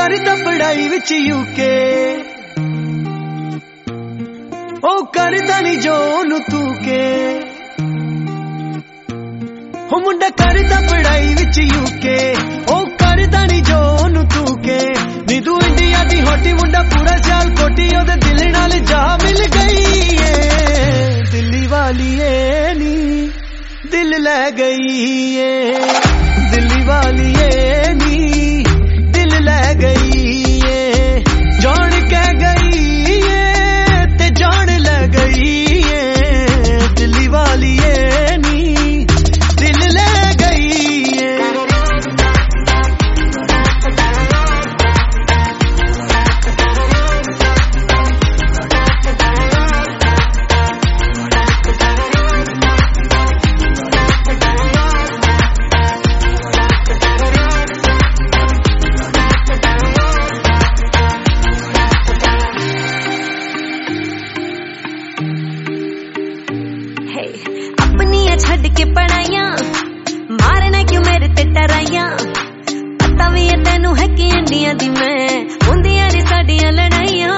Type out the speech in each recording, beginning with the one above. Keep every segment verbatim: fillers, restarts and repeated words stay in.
करदा पढ़ाई विच यूके ओ करदा नी जो ओनू तू के हो मुंडा करदा पढ़ाई विच यूके ओ करदा नी जो ओनू तू के नी तू इंडिया दी होटी मुंडा पूरा साल कोटी ओदे दिल नाल जा मिल गई है दिल्ली वाली ए नी दिल ले गई है दिल्ली वाली ए नी दिल ले गई है जान के गई है ते जान ले गई है दिल्ली वाली ए नी दिल ले गई है छड़ के पढ़ाइया मारना क्यों मेरे ते टराइया पता भी है तेनू है कि इंडिया दी मैं हुंदियां नी साडियां लड़ाइयां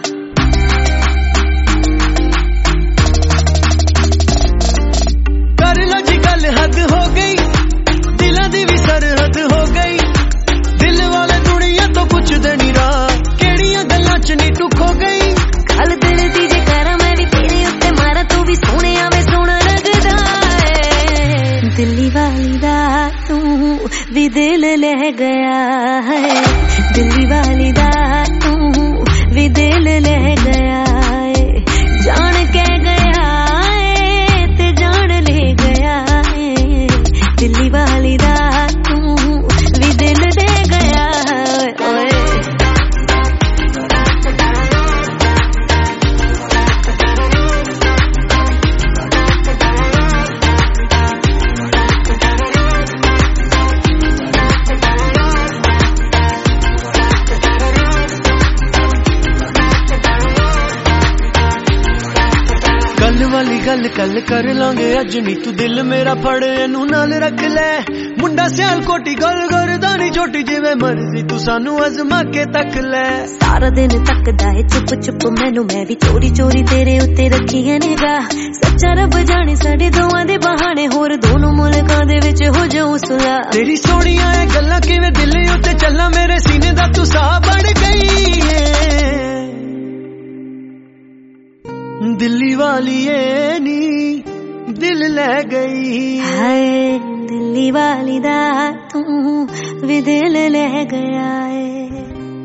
कर लो जी गल हद हो गई दिलां दी भी सरहद हो गई दिल वाले दुनिया तो कुछ देनी राह केड़ियां गल्लां च नी टुक हो गई गल दिल दी जे करा मैं भी तेरे उत्ते मारा तू भी सोने आवे सोना लगदा दिल्ली वाली दा तू भी दिल ले गया है दिल्ली वाली दा तू भी दिल ले गया है जान के गया है ते जान ले गया है दिल्ली वाली दा तू भी दिल दे गया है ओए गल वाली गल कल कर लांगे अज नी तू दिल मेरा फड़ एनू नाल रख ले मुंडा सियाल कोटी गल करदा नी छोटी जिवें मर्जी तू सानू अजमा के तक ले सारा दिन तकदा है चुप चुप मैनू मैं भी चोरी चोरी तेरे उत्ते रखी है निगाह सच्चा रब जाने साडे दोवां दे बहाने होर दोनों मुल्कां दे विच हो जाऊं सुला तेरी सोहणियां ए गल्लां किवें दिल उत्ते चलना मेरे सीने दा तू साह बन गई है दिल्ली वाली ए नी दिल ले गई हाय दिल्ली वाली दा तू भी दिल ले गया है।